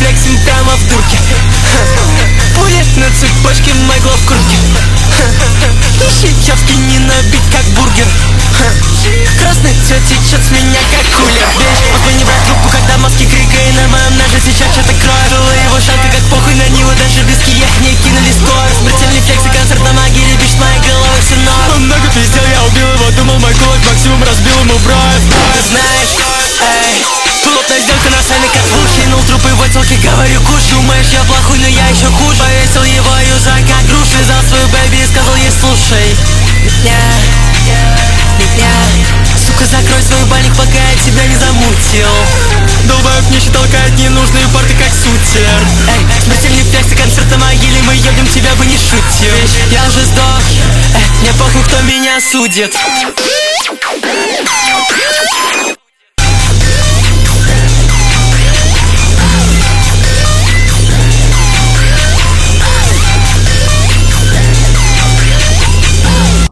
флексим прямо в дурке. Пули на цепочке, Майкла в куртке. Ищи чавки, не набить как бургер. Красный цвет течет с меня как кулер. Бич, мог не брать трубку, когда маски крика. И на моем ноже сейчас что-то кроет. Была его шалка, как похуй на него. Даже без киек не кинули скор. Смертельный флекс и концерт на могиле. Бич с моей головой все норм. Он много пиздел, я убил его. Думал, мой кулак максимум разбил ему бровь. Ты знаешь, эй, плотная сделка на сцене как звук. Кинул трупы в отелке, говорю куш. Думаешь, я плохой, но я еще хуже. Повесил его юза как груш. Связал свою бэби и сказал ей, слушай, меня, сука, закрой свой бальник, пока я тебя не замутил. Долбоеб нищий толкает ненужные порты, как сутер. Эй, смертельный флекс и концерт на могиле. Мы ебнем, тебя бы не шутил. Я уже сдох, мне похуй, кто меня судит.